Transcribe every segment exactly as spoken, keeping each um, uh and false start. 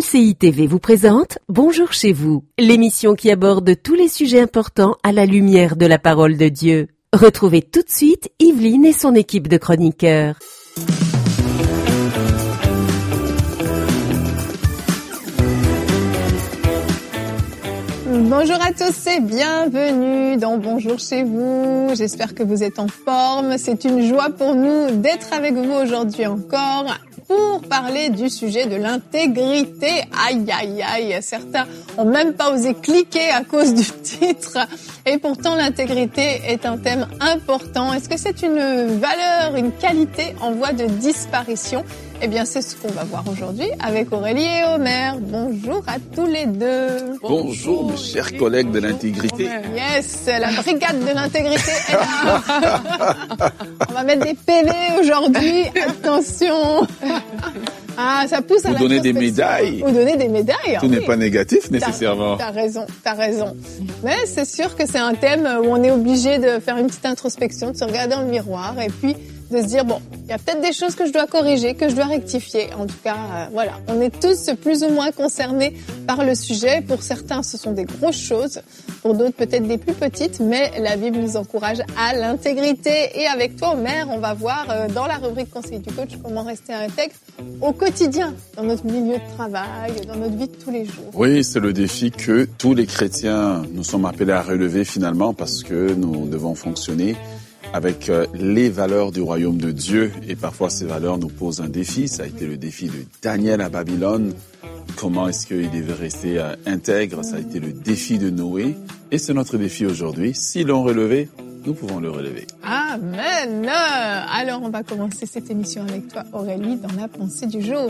C I T V vous présente Bonjour chez vous, l'émission qui aborde tous les sujets importants à la lumière de la parole de Dieu. Retrouvez tout de suite Yveline et son équipe de chroniqueurs. Bonjour à tous et bienvenue dans Bonjour chez vous. J'espère que vous êtes en forme. C'est une joie pour nous d'être avec vous aujourd'hui encore pour parler du sujet de l'intégrité. Aïe, aïe, aïe. Certains ont même pas osé cliquer à cause du titre. Et pourtant, l'intégrité est un thème important. Est-ce que c'est une valeur, une qualité en voie de disparition ? Eh bien, c'est ce qu'on va voir aujourd'hui avec Aurélie et Omer. Bonjour à tous les deux. Bonjour, Bonjour mes chers Aurélie, collègues bonjour, de l'intégrité. Omer. Yes, la brigade de l'intégrité est là. On va mettre des P V aujourd'hui. Attention. Ah, ça pousse à Vous la donner des médailles. Vous donner des médailles. Tout oui. n'est pas négatif nécessairement. T'as, t'as raison, t'as raison. Mais c'est sûr que c'est un thème où on est obligé de faire une petite introspection, de se regarder dans le miroir et puis de se dire, bon, il y a peut-être des choses que je dois corriger, que je dois rectifier. En tout cas, euh, voilà, on est tous plus ou moins concernés par le sujet. Pour certains, ce sont des grosses choses. Pour d'autres, peut-être des plus petites. Mais la Bible nous encourage à l'intégrité. Et avec toi, Omer, on va voir euh, dans la rubrique Conseil du coach comment rester intègre au quotidien, dans notre milieu de travail, dans notre vie de tous les jours. Oui, c'est le défi que tous les chrétiens nous sommes appelés à relever finalement parce que nous devons fonctionner avec les valeurs du royaume de Dieu. Et parfois, ces valeurs nous posent un défi. Ça a été le défi de Daniel à Babylone. Comment est-ce qu'il devait rester intègre? Ça a été le défi de Noé. Et c'est notre défi aujourd'hui. S'ils l'ont relevé, nous pouvons le relever. Amen. Alors, on va commencer cette émission avec toi, Aurélie, dans la pensée du jour.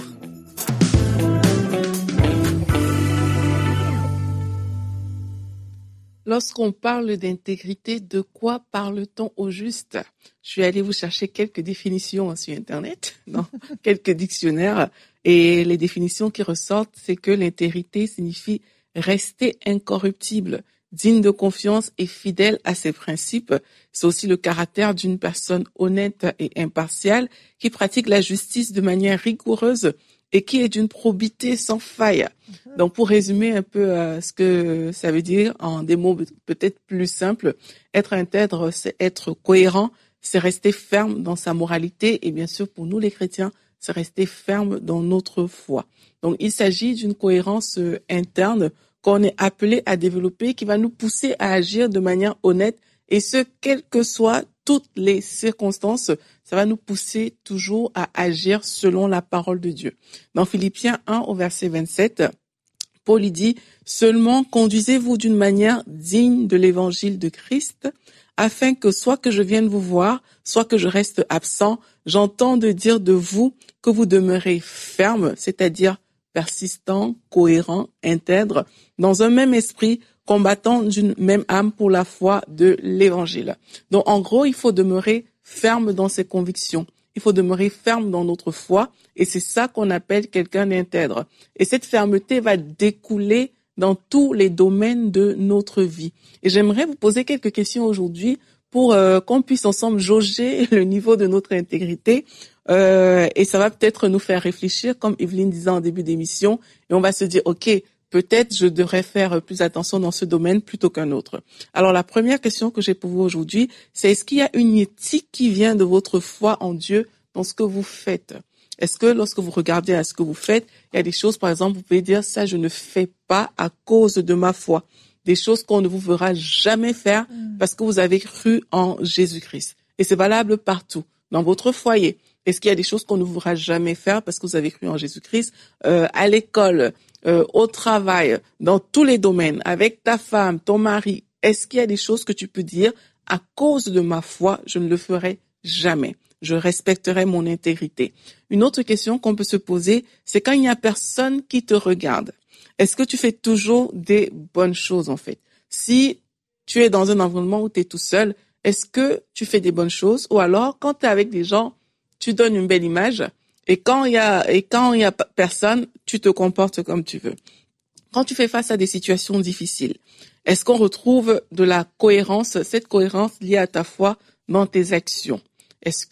Lorsqu'on parle d'intégrité, de quoi parle-t-on au juste? Je suis allée vous chercher quelques définitions sur Internet, dans quelques dictionnaires, et les définitions qui ressortent, c'est que l'intégrité signifie rester incorruptible, digne de confiance et fidèle à ses principes. C'est aussi le caractère d'une personne honnête et impartiale qui pratique la justice de manière rigoureuse et qui est d'une probité sans faille. Donc, pour résumer un peu euh, ce que ça veut dire en des mots peut-être plus simples, être intègre, c'est être cohérent, c'est rester ferme dans sa moralité et bien sûr, pour nous les chrétiens, c'est rester ferme dans notre foi. Donc, il s'agit d'une cohérence euh, interne qu'on est appelé à développer qui va nous pousser à agir de manière honnête et ce, quelles que soient toutes les circonstances, ça va nous pousser toujours à agir selon la parole de Dieu. Dans Philippiens un au verset vingt-sept, Paul y dit « Seulement conduisez-vous d'une manière digne de l'évangile de Christ, afin que soit que je vienne vous voir, soit que je reste absent, j'entende dire de vous que vous demeurez ferme, c'est-à-dire persistant, cohérent, intègre, dans un même esprit, combattant d'une même âme pour la foi de l'évangile. » Donc, en gros, il faut demeurer ferme dans ses convictions. Il faut demeurer ferme dans notre foi et c'est ça qu'on appelle quelqu'un d'intègre. Et cette fermeté va découler dans tous les domaines de notre vie. Et j'aimerais vous poser quelques questions aujourd'hui pour euh, qu'on puisse ensemble jauger le niveau de notre intégrité. Euh, et ça va peut-être nous faire réfléchir, comme Yveline disait en début d'émission, et on va se dire, OK, peut-être je devrais faire plus attention dans ce domaine plutôt qu'un autre. Alors la première question que j'ai pour vous aujourd'hui, c'est est-ce qu'il y a une éthique qui vient de votre foi en Dieu dans ce que vous faites? Est-ce que lorsque vous regardez à ce que vous faites, il y a des choses, par exemple, vous pouvez dire ça je ne fais pas à cause de ma foi. Des choses qu'on ne vous verra jamais faire parce que vous avez cru en Jésus-Christ. Et c'est valable partout, dans votre foyer. Est-ce qu'il y a des choses qu'on ne vous verra jamais faire parce que vous avez cru en Jésus-Christ euh, à l'école? Euh, au travail, dans tous les domaines, avec ta femme, ton mari, est-ce qu'il y a des choses que tu peux dire à cause de ma foi, je ne le ferai jamais. Je respecterai mon intégrité. Une autre question qu'on peut se poser, c'est quand il n'y a personne qui te regarde. Est-ce que tu fais toujours des bonnes choses en fait? Si tu es dans un environnement où tu es tout seul, est-ce que tu fais des bonnes choses? Ou alors, quand tu es avec des gens, tu donnes une belle image? Et quand il y a, et quand il y a personne, tu te comportes comme tu veux. Quand tu fais face à des situations difficiles, est-ce qu'on retrouve de la cohérence, cette cohérence liée à ta foi dans tes actions? Est-ce que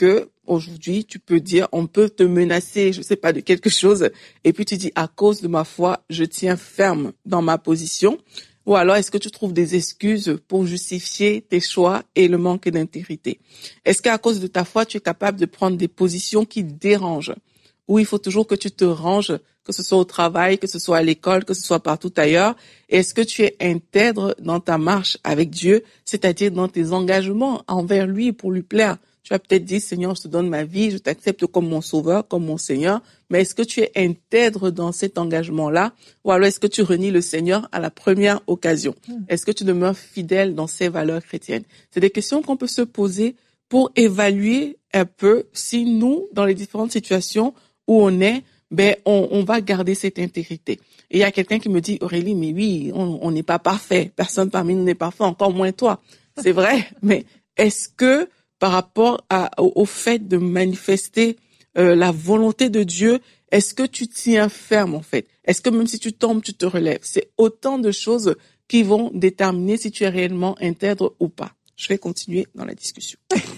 aujourd'hui, tu peux dire, on peut te menacer, je sais pas, de quelque chose, et puis tu dis, à cause de ma foi, je tiens ferme dans ma position. Ou alors, est-ce que tu trouves des excuses pour justifier tes choix et le manque d'intégrité? Est-ce qu'à cause de ta foi, tu es capable de prendre des positions qui dérangent? Ou il faut toujours que tu te ranges, que ce soit au travail, que ce soit à l'école, que ce soit partout ailleurs? Est-ce que tu es intègre dans ta marche avec Dieu, c'est-à-dire dans tes engagements envers lui pour lui plaire? Tu vas peut-être dire, Seigneur, je te donne ma vie, je t'accepte comme mon sauveur, comme mon Seigneur, mais est-ce que tu es intègre dans cet engagement-là? Ou alors est-ce que tu renies le Seigneur à la première occasion? Est-ce que tu demeures fidèle dans ces valeurs chrétiennes? C'est des questions qu'on peut se poser pour évaluer un peu si nous, dans les différentes situations où on est, ben on, on va garder cette intégrité. Et il y a quelqu'un qui me dit, Aurélie, mais oui, on n'est pas parfait. Personne parmi nous n'est parfait, encore moins toi. C'est vrai, mais est-ce que par rapport à, au, au fait de manifester euh, la volonté de Dieu, est-ce que tu tiens ferme en fait? Est-ce que même si tu tombes, tu te relèves? C'est autant de choses qui vont déterminer si tu es réellement intègre ou pas. Je vais continuer dans la discussion.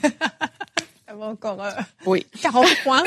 Ça va encore euh, oui. quarante points.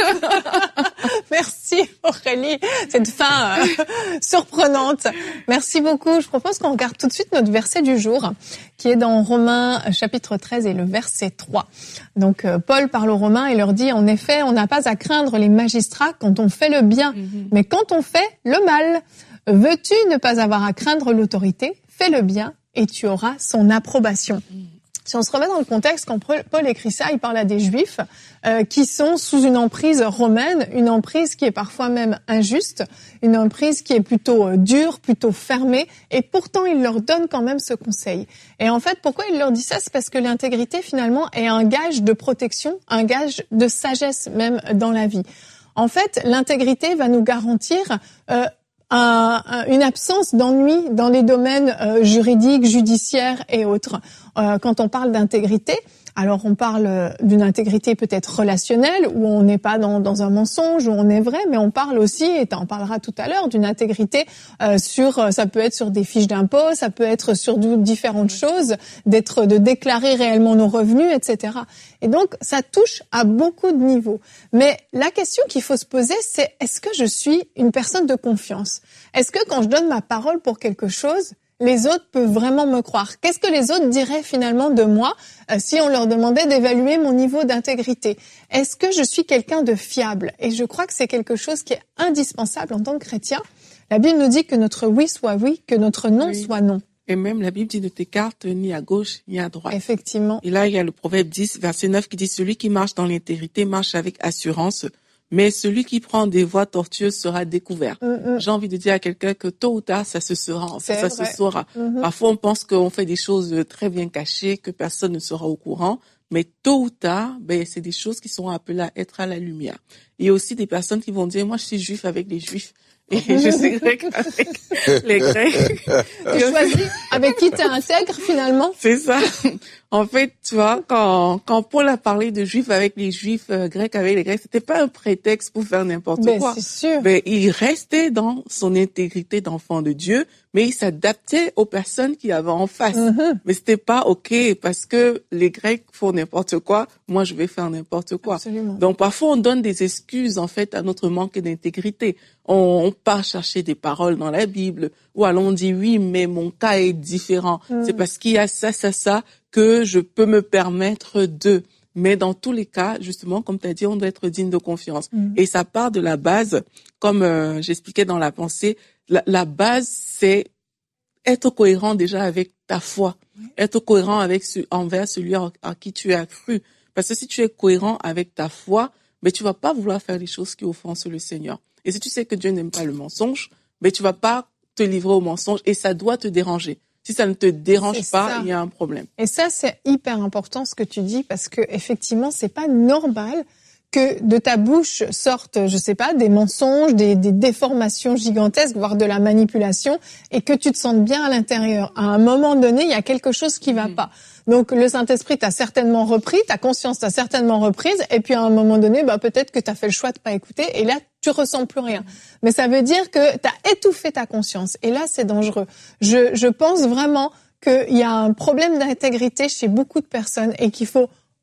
Merci Aurélie, cette fin euh, surprenante. Merci beaucoup. Je propose qu'on regarde tout de suite notre verset du jour, qui est dans Romains chapitre treize et le verset trois. Donc euh, Paul parle aux Romains et leur dit, en effet, on n'a pas à craindre les magistrats quand on fait le bien, mm-hmm. mais quand on fait le mal. Veux-tu ne pas avoir à craindre l'autorité? Fais le bien et tu auras son approbation. Mm. Si on se remet dans le contexte, quand Paul écrit ça, il parle à des Juifs euh, qui sont sous une emprise romaine, une emprise qui est parfois même injuste, une emprise qui est plutôt euh, dure, plutôt fermée, et pourtant il leur donne quand même ce conseil. Et en fait, pourquoi il leur dit ça? C'est parce que l'intégrité, finalement, est un gage de protection, un gage de sagesse même dans la vie. En fait, l'intégrité va nous garantir euh, Un, un, une absence d'ennui dans les domaines euh, juridiques, judiciaires et autres. Euh, quand on parle d'intégrité, alors on parle d'une intégrité peut-être relationnelle, où on n'est pas dans, dans un mensonge, où on est vrai, mais on parle aussi, et tu en parleras tout à l'heure, d'une intégrité euh, sur, ça peut être sur des fiches d'impôt, ça peut être sur différentes choses, d'être, de déclarer réellement nos revenus, et cetera. Et donc, ça touche à beaucoup de niveaux. Mais la question qu'il faut se poser, c'est est-ce que je suis une personne de confiance? Est-ce que quand je donne ma parole pour quelque chose, les autres peuvent vraiment me croire? Qu'est-ce que les autres diraient finalement de moi euh, si on leur demandait d'évaluer mon niveau d'intégrité? Est-ce que je suis quelqu'un de fiable? Et je crois que c'est quelque chose qui est indispensable en tant que chrétien. La Bible nous dit que notre oui soit oui, que notre non oui. soit non. Et même la Bible dit ne t'écarte ni à gauche ni à droite. Effectivement. Et là, il y a le Proverbe dix, verset neuf qui dit « Celui qui marche dans l'intégrité marche avec assurance, mais celui qui prend des voies tortueuses sera découvert. Mm-hmm. » J'ai envie de dire à quelqu'un que tôt ou tard, ça se sera. En fait, ça vrai. se saura. Mm-hmm. Parfois, on pense qu'on fait des choses très bien cachées, que personne ne sera au courant. Mais tôt ou tard, ben, c'est des choses qui sont appelées à être à la lumière. Il y a aussi des personnes qui vont dire « Moi, je suis juif avec les juifs. » Et je suis grec avec les Grecs. Tu choisis avec qui tu intègres finalement. C'est ça. En fait, tu vois, quand quand Paul a parlé de juifs avec les juifs, euh, grecs avec les grecs, c'était pas un prétexte pour faire n'importe ben, quoi. C'est sûr. Mais il restait dans son intégrité d'enfant de Dieu, mais il s'adaptait aux personnes qu'il avait en face. Mm-hmm. Mais c'était pas OK parce que les Grecs font n'importe quoi, moi je vais faire n'importe quoi. Absolument. Donc parfois on donne des excuses en fait à notre manque d'intégrité. On, on part chercher des paroles dans la Bible, ou alors on dit oui, mais mon cas est différent. Mm. C'est parce qu'il y a ça, ça, ça que je peux me permettre de. Mais dans tous les cas, justement, comme tu as dit, on doit être digne de confiance. Mm. Et ça part de la base, comme euh, j'expliquais dans la pensée, la, la base, c'est être cohérent déjà avec ta foi, mm. être cohérent avec ce, envers celui à, à qui tu as cru. Parce que si tu es cohérent avec ta foi, mais tu vas pas vouloir faire des choses qui offensent le Seigneur. Et si tu sais que Dieu n'aime pas le mensonge, mais tu vas pas te livrer au mensonge et ça doit te déranger. Si ça ne te dérange c'est pas, ça. Il y a un problème. Et ça, c'est hyper important ce que tu dis parce que effectivement, c'est pas normal que de ta bouche sortent, je sais pas, des mensonges, des, des déformations gigantesques, voire de la manipulation, et que tu te sentes bien à l'intérieur. À un moment donné, il y a quelque chose qui va mmh. pas. Donc le Saint-Esprit t'a certainement repris, ta conscience t'a certainement reprise, et puis à un moment donné, bah peut-être que t'as fait le choix de pas écouter, et là tu ressens plus rien. Mais ça veut dire que t'as étouffé ta conscience, et là c'est dangereux. Je, je pense vraiment qu'il y a un problème d'intégrité chez beaucoup de personnes et qu'il faut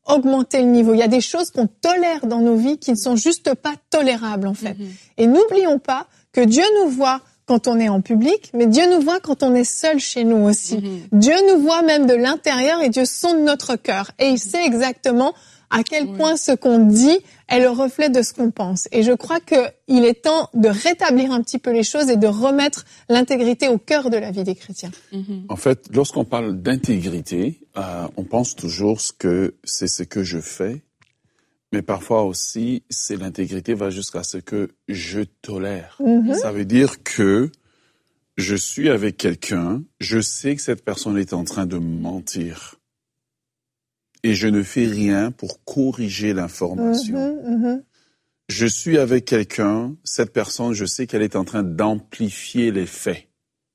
augmenter le niveau. Il y a des choses qu'on tolère dans nos vies qui ne sont juste pas tolérables, en fait. Mm-hmm. Et n'oublions pas que Dieu nous voit quand on est en public, mais Dieu nous voit quand on est seul chez nous aussi. Mm-hmm. Dieu nous voit même de l'intérieur et Dieu sonde notre cœur. Et il sait exactement à quel oui. point ce qu'on dit est le reflet de ce qu'on pense. Et je crois qu'il est temps de rétablir un petit peu les choses et de remettre l'intégrité au cœur de la vie des chrétiens. Mm-hmm. En fait, lorsqu'on parle d'intégrité, euh, on pense toujours que c'est ce que je fais, mais parfois aussi, c'est l'intégrité va jusqu'à ce que je tolère. Mm-hmm. Ça veut dire que je suis avec quelqu'un, je sais que cette personne est en train de mentir. Et je ne fais rien pour corriger l'information. Mmh, mmh. Je suis avec quelqu'un, cette personne, je sais qu'elle est en train d'amplifier les faits.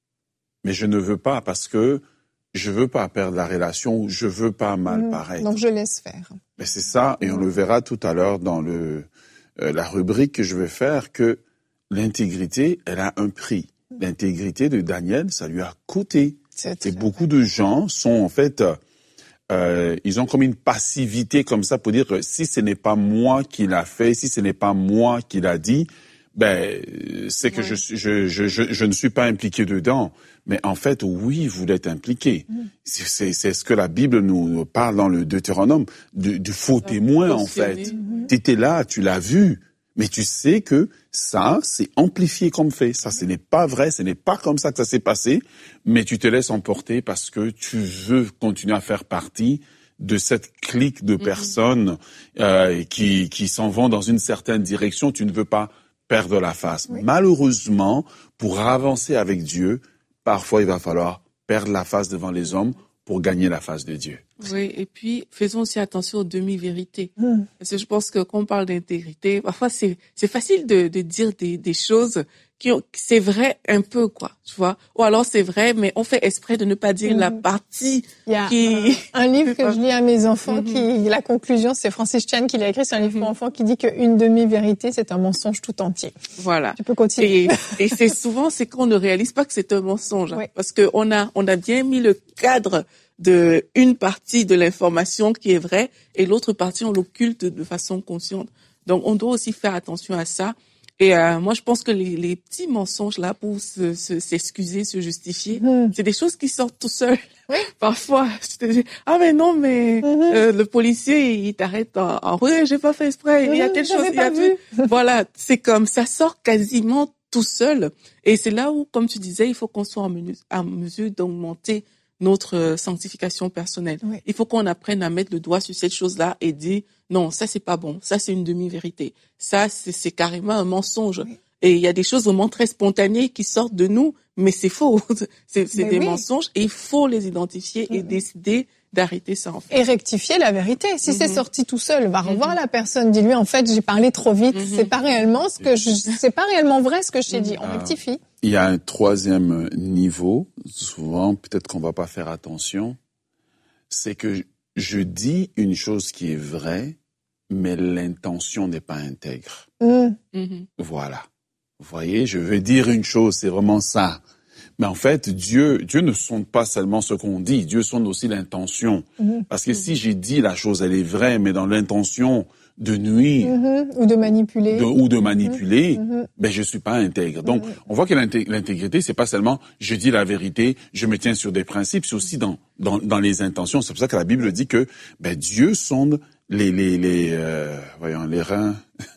Mais je ne veux pas parce que je veux pas perdre la relation ou je veux pas mal mmh, paraître. Donc je laisse faire. Mais c'est ça, et on le verra tout à l'heure dans le euh, la rubrique que je vais faire, que l'intégrité, elle a un prix. L'intégrité de Daniel, ça lui a coûté. C'est et beaucoup de gens sont en fait... Euh, Euh, ils ont comme une passivité comme ça pour dire que si ce n'est pas moi qui l'a fait, si ce n'est pas moi qui l'a dit, ben c'est que ouais. je, je, je, je, je ne suis pas impliqué dedans. Mais en fait, oui, vous l'êtes impliqué. Mmh. C'est, c'est ce que la Bible nous parle dans le Deutéronome, du, du faux ah, témoin en fait. Mmh. Tu étais là, tu l'as vu. Mais tu sais que ça, c'est amplifié comme fait. Ça, ce n'est pas vrai, ce n'est pas comme ça que ça s'est passé, mais tu te laisses emporter parce que tu veux continuer à faire partie de cette clique de personnes euh, qui, qui s'en vont dans une certaine direction. Tu ne veux pas perdre la face. Oui. Malheureusement, pour avancer avec Dieu, parfois il va falloir perdre la face devant les hommes pour gagner la face de Dieu. Oui, et puis faisons aussi attention aux demi-vérités. Mmh. Parce que je pense que quand on parle d'intégrité, parfois c'est c'est facile de de dire des des choses qui ont, c'est vrai un peu quoi, tu vois. Ou alors c'est vrai, mais on fait exprès de ne pas dire mmh. la partie Il y a qui. Un, un livre que je lis à mes enfants, mmh. qui la conclusion, c'est Francis Chan qui l'a écrit, c'est un livre mmh. pour enfants qui dit qu'une demi-vérité, c'est un mensonge tout entier. Voilà. Tu peux continuer. Et, et c'est souvent c'est qu'on ne réalise pas que c'est un mensonge, hein, oui. parce que on a on a bien mis le cadre de une partie de l'information qui est vraie et l'autre partie on l'occulte de façon consciente. Donc on doit aussi faire attention à ça. Et euh, moi je pense que les, les petits mensonges là pour se, se s'excuser, se justifier, mmh. c'est des choses qui sortent tout seuls. Oui. Parfois, je te dis ah mais non mais mmh. euh, le policier il t'arrête en, en oui j'ai pas fait exprès, mmh, il y a telle chose, il y a vu. Voilà, c'est comme ça sort quasiment tout seul. Et c'est là où, comme tu disais, il faut qu'on soit en, menu, en mesure d'augmenter notre sanctification personnelle. Oui. Il faut qu'on apprenne à mettre le doigt sur cette chose-là et dire non, ça c'est pas bon, ça c'est une demi-vérité, ça c'est, c'est carrément un mensonge. Oui. Et il y a des choses vraiment très spontanées qui sortent de nous, mais c'est faux, c'est, c'est des oui. mensonges et il faut les identifier mm-hmm. et décider d'arrêter ça en fait. Et rectifier la vérité. Si mm-hmm. c'est sorti tout seul, va revoir mm-hmm. la personne, dis-lui en fait j'ai parlé trop vite, mm-hmm. c'est pas réellement ce que je, c'est pas réellement vrai ce que je t'ai mm-hmm. dit. On ah. rectifie. Il y a un troisième niveau, souvent peut-être qu'on va pas faire attention, c'est que je dis une chose qui est vraie, mais l'intention n'est pas intègre. Mm. Voilà. Vous voyez, je veux dire une chose, c'est vraiment ça. Mais en fait, Dieu, Dieu ne sonde pas seulement ce qu'on dit, Dieu sonde aussi l'intention. Mm-hmm. Parce que mm-hmm. si j'ai dit la chose, elle est vraie, mais dans l'intention de nuire mm-hmm. ou de manipuler, de, ou de manipuler, mm-hmm. ben je suis pas intègre. Donc, mm-hmm. on voit que l'intégrité, c'est pas seulement je dis la vérité, je me tiens sur des principes, c'est aussi dans dans, dans les intentions. C'est pour ça que la Bible dit que ben Dieu sonde les les les euh, voyons les reins.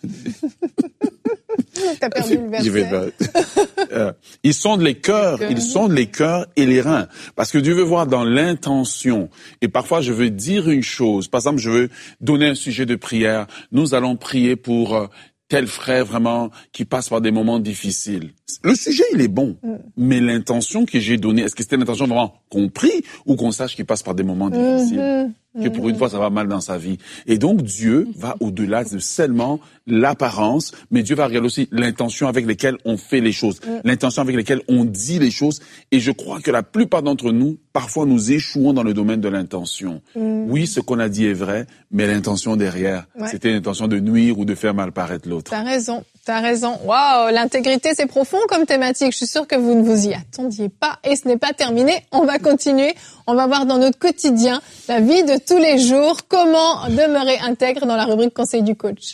T'as perdu le verset. Vais, euh, ils sondent les cœurs, ils sondent les cœurs et les reins. Parce que Dieu veut voir dans l'intention. Et parfois, je veux dire une chose. Par exemple, je veux donner un sujet de prière. Nous allons prier pour euh, tel frère vraiment qui passe par des moments difficiles. Le sujet, il est bon. Mm. Mais l'intention que j'ai donnée, est-ce que c'était l'intention vraiment qu'on prie ou qu'on sache qu'il passe par des moments difficiles? Mm-hmm. Que pour une fois, ça va mal dans sa vie. Et donc, Dieu va au-delà de seulement l'apparence, mais Dieu va regarder aussi l'intention avec laquelle on fait les choses, l'intention avec laquelle on dit les choses. Et je crois que la plupart d'entre nous, parfois, nous échouons dans le domaine de l'intention. Mm. Oui, ce qu'on a dit est vrai, mais l'intention derrière, ouais. c'était l'intention de nuire ou de faire mal paraître l'autre. T'as raison. T'as raison. Waouh, l'intégrité, c'est profond comme thématique. Je suis sûre que vous ne vous y attendiez pas. Et ce n'est pas terminé. On va continuer. On va voir dans notre quotidien, la vie de tous les jours, comment demeurer intègre dans la rubrique Conseil du coach.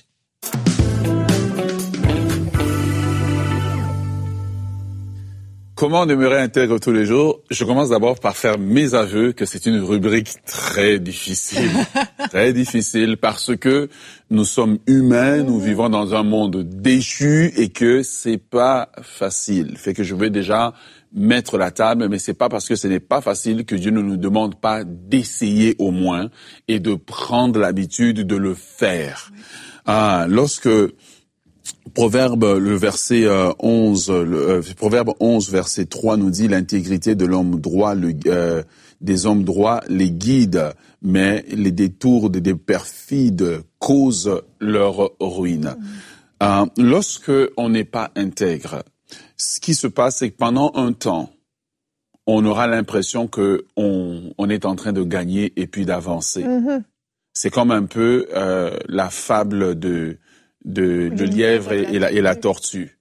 Comment demeurer intègre tous les jours? Je commence d'abord par faire mes aveux que c'est une rubrique très difficile. Très difficile parce que nous sommes humains, nous vivons dans un monde déchu et que c'est pas facile. Fait que je vais déjà mettre la table, mais c'est pas parce que ce n'est pas facile que Dieu ne nous demande pas d'essayer au moins et de prendre l'habitude de le faire. Ah, lorsque Proverbe, le verset euh, onze, le, euh, Proverbe onze, verset trois nous dit l'intégrité de l'homme droit, le, euh, des hommes droits les guide, mais les détours des perfides causent leur ruine. Mmh. Euh, lorsque on n'est pas intègre, ce qui se passe, c'est que pendant un temps, on aura l'impression que on, on est en train de gagner et puis d'avancer. Mmh. C'est comme un peu euh, la fable de de, de lièvre et, et, la, et la tortue.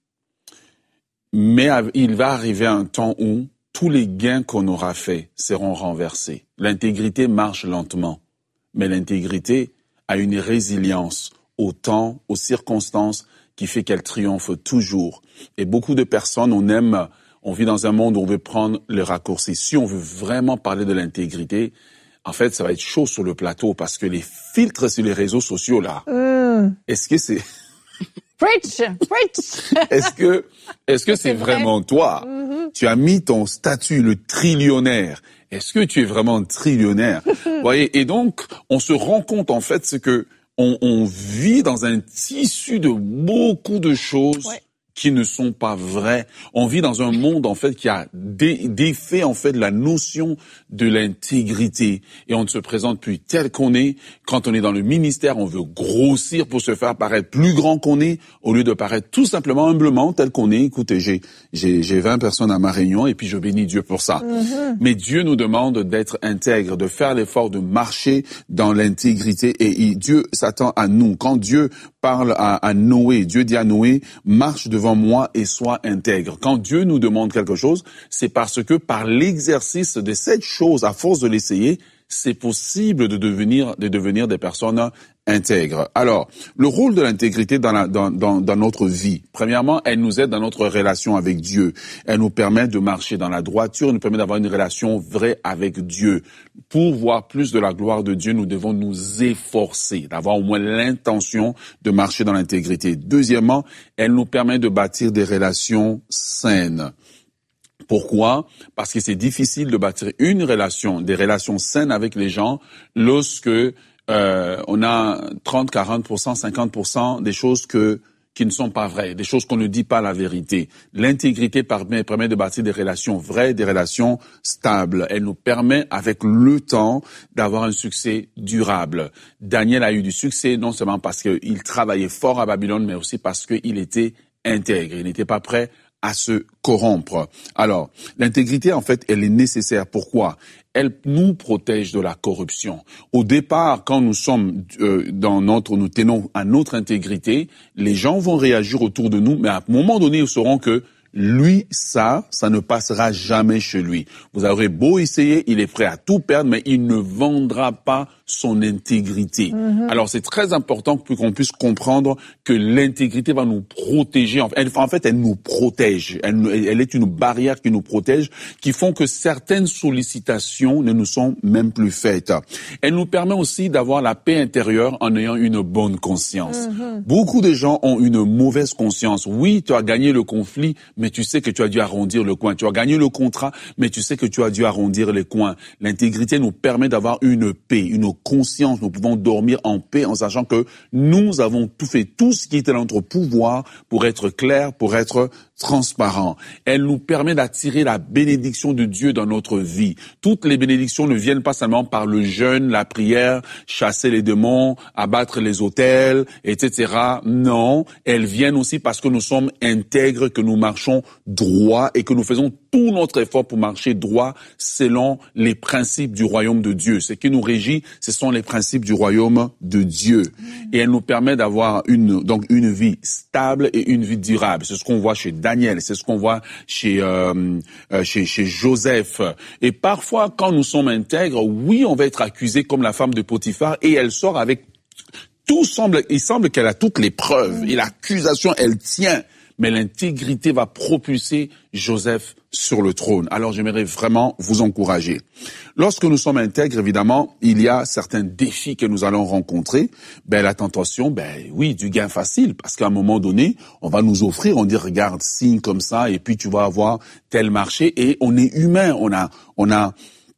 Mais il va arriver un temps où tous les gains qu'on aura faits seront renversés. L'intégrité marche lentement, mais l'intégrité a une résilience au temps, aux circonstances, qui fait qu'elle triomphe toujours. Et beaucoup de personnes, on aime, on vit dans un monde où on veut prendre le raccourci. Si on veut vraiment parler de l'intégrité, en fait, ça va être chaud sur le plateau parce que les filtres sur les réseaux sociaux, là, mmh. est-ce que c'est... Preach! Preach! Est-ce que, est-ce que c'est, c'est vraiment toi? Mm-hmm. Tu as mis ton statut, le trillionnaire. Est-ce que tu es vraiment trillionnaire? Vous voyez? Et donc, on se rend compte, en fait, c'est que on, on vit dans un tissu de beaucoup de choses. Ouais. Qui ne sont pas vraies. On vit dans un monde, en fait, qui a dé- défait, en fait, la notion de l'intégrité. Et on ne se présente plus tel qu'on est. Quand on est dans le ministère, on veut grossir pour se faire paraître plus grand qu'on est, au lieu de paraître tout simplement humblement tel qu'on est. Écoutez, j'ai, j'ai, j'ai vingt personnes à ma réunion et puis je bénis Dieu pour ça. Mm-hmm. Mais Dieu nous demande d'être intègre, de faire l'effort de marcher dans l'intégrité. Et, et Dieu s'attend à nous. Quand Dieu parle à, à Noé, Dieu dit à Noé, marche devant moi et sois intègre. Quand Dieu nous demande quelque chose, c'est parce que par l'exercice de cette chose, à force de l'essayer, c'est possible de devenir, de devenir des personnes intègres. Alors, le rôle de l'intégrité dans, la, dans, dans, dans notre vie, premièrement, elle nous aide dans notre relation avec Dieu. Elle nous permet de marcher dans la droiture, elle nous permet d'avoir une relation vraie avec Dieu. Pour voir plus de la gloire de Dieu, nous devons nous efforcer, d'avoir au moins l'intention de marcher dans l'intégrité. Deuxièmement, elle nous permet de bâtir des relations saines. Pourquoi? Parce que c'est difficile de bâtir une relation, des relations saines avec les gens lorsque euh, on a trente, quarante pour cent, cinquante pour cent des choses que qui ne sont pas vraies, des choses qu'on ne dit pas la vérité. L'intégrité permet, permet de bâtir des relations vraies, des relations stables. Elle nous permet, avec le temps, d'avoir un succès durable. Daniel a eu du succès non seulement parce qu'il travaillait fort à Babylone, mais aussi parce qu'il était intègre. Il n'était pas prêt à se corrompre. Alors, l'intégrité, en fait, elle est nécessaire. Pourquoi? Elle nous protège de la corruption. Au départ, quand nous sommes euh, dans notre, nous tenons à notre intégrité, les gens vont réagir autour de nous, mais à un moment donné, ils sauront que lui, ça, ça ne passera jamais chez lui. Vous aurez beau essayer, il est prêt à tout perdre, mais il ne vendra pas son intégrité. Mm-hmm. Alors, c'est très important pour qu'on puisse comprendre que l'intégrité va nous protéger. En fait, elle nous protège. Elle, elle est une barrière qui nous protège, qui font que certaines sollicitations ne nous sont même plus faites. Elle nous permet aussi d'avoir la paix intérieure en ayant une bonne conscience. Mm-hmm. Beaucoup de gens ont une mauvaise conscience. Oui, tu as gagné le conflit, mais tu sais que tu as dû arrondir le coin. Tu as gagné le contrat, mais tu sais que tu as dû arrondir les coins. L'intégrité nous permet d'avoir une paix, une conscience. Nous pouvons dormir en paix en sachant que nous avons tout fait, tout ce qui était dans notre pouvoir pour être clair, pour être transparent. Elle nous permet d'attirer la bénédiction de Dieu dans notre vie. Toutes les bénédictions ne viennent pas seulement par le jeûne, la prière, chasser les démons, abattre les autels, et cetera. Non, elles viennent aussi parce que nous sommes intègres, que nous marchons droit et que nous faisons tout notre effort pour marcher droit selon les principes du royaume de Dieu. Ce qui nous régit, Ce sont les principes du royaume de Dieu. Et elle nous permet d'avoir une, donc une vie stable et une vie durable. C'est ce qu'on voit chez Daniel, c'est ce qu'on voit chez, euh, euh, chez, chez Joseph. Et parfois, quand nous sommes intègres, oui, on va être accusé comme la femme de Potiphar et elle sort avec tout semble, il semble qu'elle a toutes les preuves et l'accusation, elle tient. Mais l'intégrité va propulser Joseph sur le trône. Alors j'aimerais vraiment vous encourager. Lorsque nous sommes intègres, évidemment, il y a certains défis que nous allons rencontrer. Ben la tentation, ben oui, du gain facile, parce qu'à un moment donné, on va nous offrir, on dit regarde, signe comme ça, et puis tu vas avoir tel marché. Et on est humain, on a, on a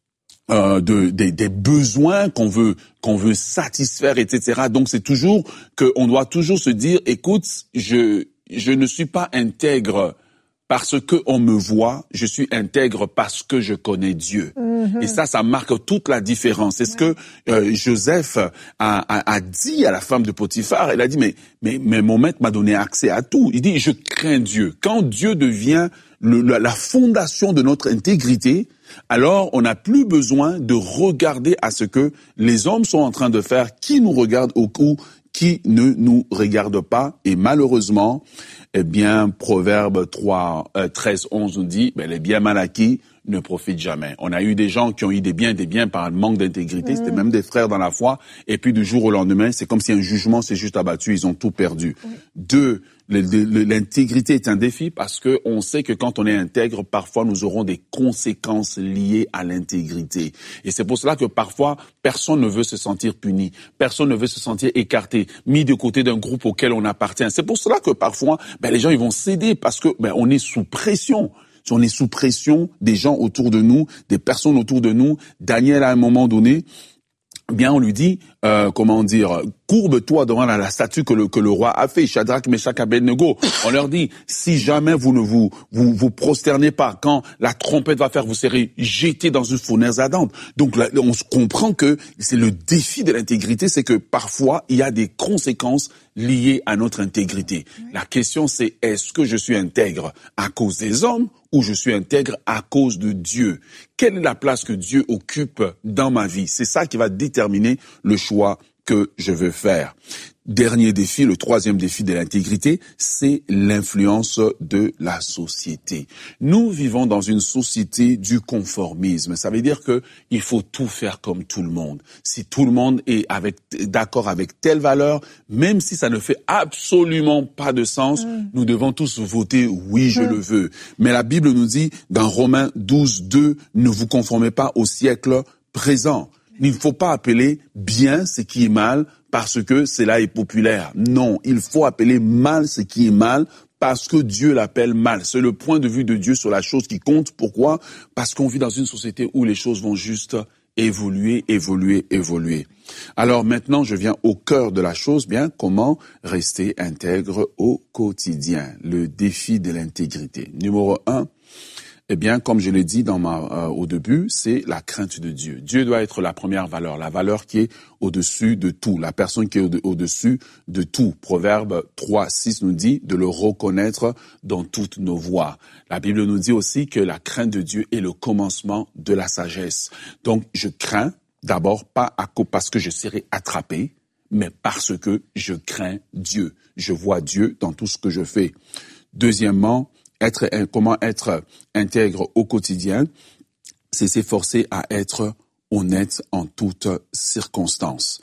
euh, de, des, des besoins qu'on veut, qu'on veut satisfaire, et cetera. Donc c'est toujours que on doit toujours se dire, écoute, je Je ne suis pas intègre parce que on me voit, je suis intègre parce que je connais Dieu. Mm-hmm. Et ça, ça marque toute la différence. C'est ce que euh, Joseph a, a, a dit à la femme de Potiphar. Elle a dit, mais, mais, mais mon maître m'a donné accès à tout. Il dit, je crains Dieu. Quand Dieu devient le, la, la fondation de notre intégrité, alors on n'a plus besoin de regarder à ce que les hommes sont en train de faire, qui nous regarde au cou, qui ne nous regarde pas. Et malheureusement, eh bien, Proverbe trois, euh, treize, onze nous dit, ben, les biens mal acquis ne profitent jamais. On a eu des gens qui ont eu des biens, des biens par manque d'intégrité, mmh. C'était même des frères dans la foi, et puis du jour au lendemain, c'est comme si un jugement s'est juste abattu, ils ont tout perdu. Mmh. Deux, le, le, l'intégrité est un défi parce que on sait que quand on est intègre, parfois nous aurons des conséquences liées à l'intégrité. Et c'est pour cela que parfois, personne ne veut se sentir puni, personne ne veut se sentir écarté, mis de côté d'un groupe auquel on appartient. C'est pour cela que parfois, ben, les gens ils vont céder parce que ben, on est sous pression. On est sous pression des gens autour de nous, des personnes autour de nous. Daniel, à un moment donné, bien, on lui dit, euh, comment dire, courbe-toi devant la, la statue que le, que le roi a fait, Shadrach, Meshach, Abednego. On leur dit, si jamais vous ne vous, vous, vous prosternez pas, quand la trompette va faire, vous serez jetés dans une fournaise ardente. Donc, là, on se comprend que c'est le défi de l'intégrité, c'est que parfois, il y a des conséquences liées à notre intégrité. La question, c'est, est-ce que je suis intègre à cause des hommes ou je suis intègre à cause de Dieu? Quelle est la place que Dieu occupe dans ma vie? C'est ça qui va déterminer le choix que je veux faire. Dernier défi, le troisième défi de l'intégrité, c'est l'influence de la société. Nous vivons dans une société du conformisme. Ça veut dire que il faut tout faire comme tout le monde. Si tout le monde est avec, d'accord avec telle valeur, même si ça ne fait absolument pas de sens, mmh. nous devons tous voter oui, je mmh. le veux. Mais la Bible nous dit dans Romains douze, deux, ne vous conformez pas au siècle présent. Il ne faut pas appeler bien ce qui est mal parce que cela est populaire. Non, il faut appeler mal ce qui est mal parce que Dieu l'appelle mal. C'est le point de vue de Dieu sur la chose qui compte. Pourquoi? Parce qu'on vit dans une société où les choses vont juste évoluer, évoluer, évoluer. Alors maintenant, je viens au cœur de la chose, bien, comment rester intègre au quotidien? Le défi de l'intégrité. Numéro un, eh bien, comme je l'ai dit dans ma, euh, au début, c'est la crainte de Dieu. Dieu doit être la première valeur, la valeur qui est au-dessus de tout, la personne qui est au- au-dessus de tout. Proverbe trois, six nous dit de le reconnaître dans toutes nos voies. La Bible nous dit aussi que la crainte de Dieu est le commencement de la sagesse. Donc, je crains d'abord pas à cause parce que je serai attrapé, mais parce que je crains Dieu. Je vois Dieu dans tout ce que je fais. Deuxièmement, Être, comment être intègre au quotidien, c'est s'efforcer à être honnête en toutes circonstances.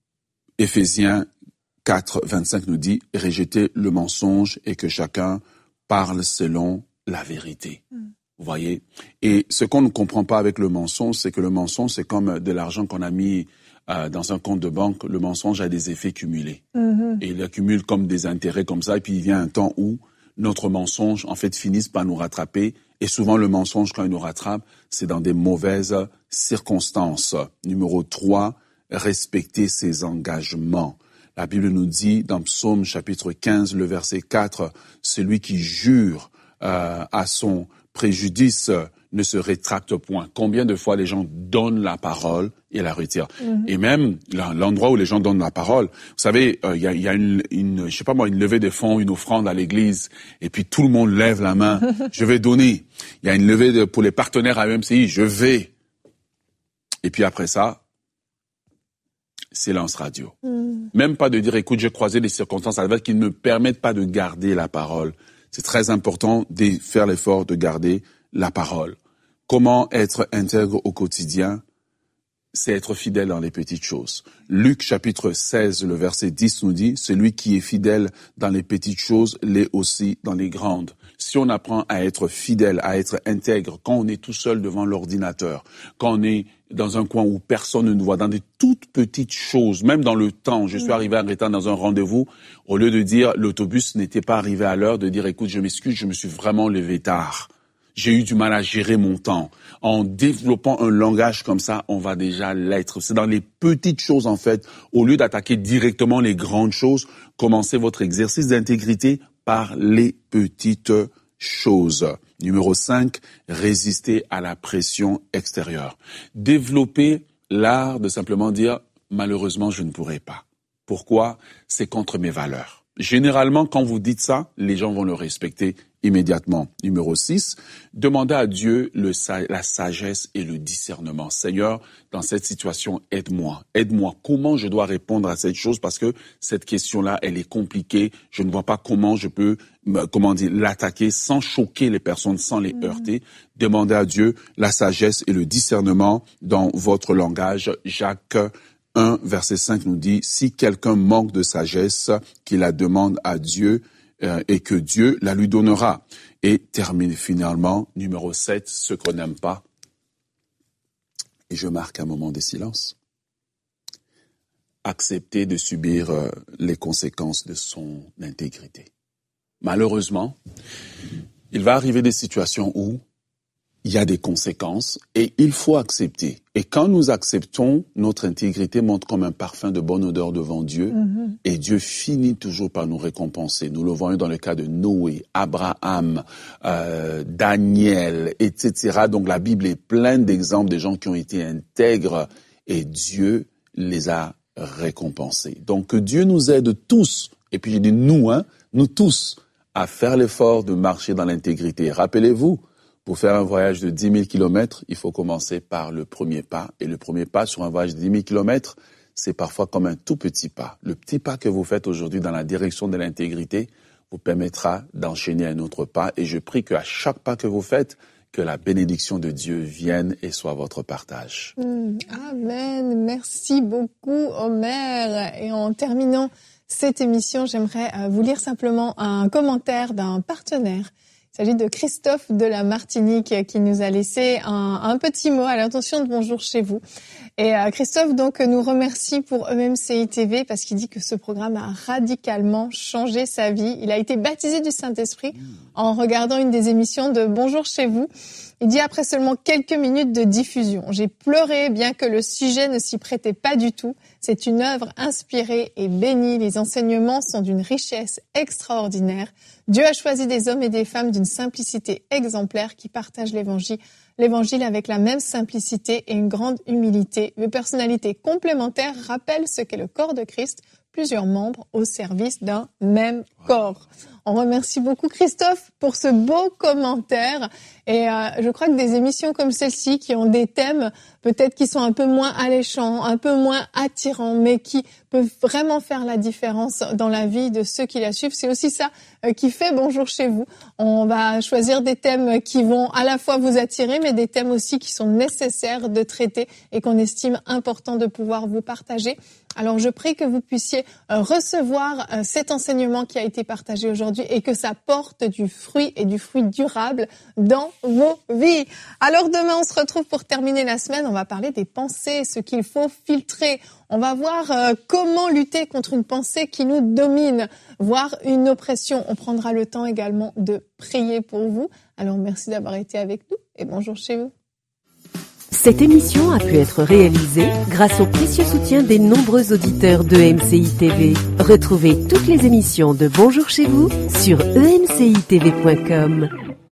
Éphésiens quatre, vingt-cinq nous dit « Rejetez le mensonge et que chacun parle selon la vérité. Mm. » Vous voyez? Et ce qu'on ne comprend pas avec le mensonge, c'est que le mensonge, c'est comme de l'argent qu'on a mis euh, dans un compte de banque. Le mensonge a des effets cumulés. Mm-hmm. Et il accumule comme des intérêts comme ça, et puis il vient un temps où notre mensonge, en fait, finissent par nous rattraper. Et souvent, le mensonge, quand il nous rattrape, c'est dans des mauvaises circonstances. Numéro trois, respecter ses engagements. La Bible nous dit, dans Psaume chapitre quinze, le verset quatre, « Celui qui jure euh, à son préjudice ne se rétracte point. » Combien de fois les gens donnent la parole et la retirent. Mm-hmm. Et même l'endroit où les gens donnent la parole, vous savez, il euh, y a, y a une, une, je sais pas moi, une levée de fonds, une offrande à l'église, et puis tout le monde lève la main. Je vais donner. Il y a une levée de, pour les partenaires à E M C I. Je vais. Et puis après ça, silence radio. Mm. Même pas de dire, écoute, j'ai croisé des circonstances adverses qui ne me permettent pas de garder la parole. C'est très important de faire l'effort de garder la parole. Comment être intègre au quotidien? C'est être fidèle dans les petites choses. Luc chapitre seize, le verset dix nous dit, celui qui est fidèle dans les petites choses l'est aussi dans les grandes. Si on apprend à être fidèle, à être intègre, quand on est tout seul devant l'ordinateur, quand on est dans un coin où personne ne nous voit, dans des toutes petites choses, même dans le temps, je suis arrivé en retard dans un rendez-vous, au lieu de dire l'autobus n'était pas arrivé à l'heure, de dire écoute, je m'excuse, je me suis vraiment levé tard. J'ai eu du mal à gérer mon temps. En développant un langage comme ça, on va déjà l'être. C'est dans les petites choses, en fait. Au lieu d'attaquer directement les grandes choses, commencez votre exercice d'intégrité par les petites choses. Numéro cinq, résister à la pression extérieure. Développer l'art de simplement dire « malheureusement, je ne pourrai pas ». Pourquoi? C'est contre mes valeurs. Généralement, quand vous dites ça, les gens vont le respecter immédiatement. Numéro six, demandez à Dieu le, la sagesse et le discernement. Seigneur, dans cette situation, aide-moi. Aide-moi. Comment je dois répondre à cette chose? Parce que cette question-là, elle est compliquée. Je ne vois pas comment je peux, comment dire, l'attaquer sans choquer les personnes, sans les mmh. heurter. Demandez à Dieu la sagesse et le discernement dans votre langage. Jacques un, verset cinq nous dit, si quelqu'un manque de sagesse, qu'il la demande à Dieu, euh, et que Dieu la lui donnera. Et termine finalement, numéro sept, ce qu'on n'aime pas. Et je marque un moment de silence. Accepter de subir euh, les conséquences de son intégrité. Malheureusement, il va arriver des situations où il y a des conséquences et il faut accepter. Et quand nous acceptons, notre intégrité monte comme un parfum de bonne odeur devant Dieu mm-hmm. et Dieu finit toujours par nous récompenser. Nous le voyons dans le cas de Noé, Abraham, euh, Daniel, et cetera. Donc la Bible est pleine d'exemples de gens qui ont été intègres et Dieu les a récompensés. Donc que Dieu nous aide tous, et puis j'ai dit nous, hein, nous tous, à faire l'effort de marcher dans l'intégrité. Rappelez-vous, pour faire un voyage de dix mille kilomètres, il faut commencer par le premier pas. Et le premier pas sur un voyage de dix mille kilomètres, c'est parfois comme un tout petit pas. Le petit pas que vous faites aujourd'hui dans la direction de l'intégrité vous permettra d'enchaîner un autre pas. Et je prie qu'à chaque pas que vous faites, que la bénédiction de Dieu vienne et soit votre partage. Mmh, amen. Merci beaucoup, Omer. Et en terminant cette émission, j'aimerais vous lire simplement un commentaire d'un partenaire. Il s'agit de Christophe de la Martinique qui nous a laissé un, un petit mot à l'intention de Bonjour chez vous. Et euh, Christophe donc nous remercie pour E M C I T V parce qu'il dit que ce programme a radicalement changé sa vie. Il a été baptisé du Saint-Esprit en regardant une des émissions de Bonjour chez vous. Il dit après seulement quelques minutes de diffusion, j'ai pleuré bien que le sujet ne s'y prêtait pas du tout. C'est une œuvre inspirée et bénie. Les enseignements sont d'une richesse extraordinaire. Dieu a choisi des hommes et des femmes d'une simplicité exemplaire qui partagent l'évangile, l'évangile avec la même simplicité et une grande humilité. Les personnalités complémentaires rappellent ce qu'est le corps de Christ, plusieurs membres au service d'un même corps. On remercie beaucoup Christophe pour ce beau commentaire et euh, je crois que des émissions comme celle-ci qui ont des thèmes peut-être qui sont un peu moins alléchants, un peu moins attirants, mais qui peuvent vraiment faire la différence dans la vie de ceux qui la suivent. C'est aussi ça euh, qui fait Bonjour chez vous. On va choisir des thèmes qui vont à la fois vous attirer, mais des thèmes aussi qui sont nécessaires de traiter et qu'on estime important de pouvoir vous partager. Alors je prie que vous puissiez euh, recevoir euh, cet enseignement qui a été partagé aujourd'hui et que ça porte du fruit et du fruit durable dans vos vies. Alors demain, on se retrouve pour terminer la semaine. On va parler des pensées, ce qu'il faut filtrer. On va voir euh, comment lutter contre une pensée qui nous domine, voire une oppression. On prendra le temps également de prier pour vous. Alors merci d'avoir été avec nous et bonjour chez vous. Cette émission a pu être réalisée grâce au précieux soutien des nombreux auditeurs de E M C I T V. Retrouvez toutes les émissions de Bonjour chez vous sur e m c i t v point com.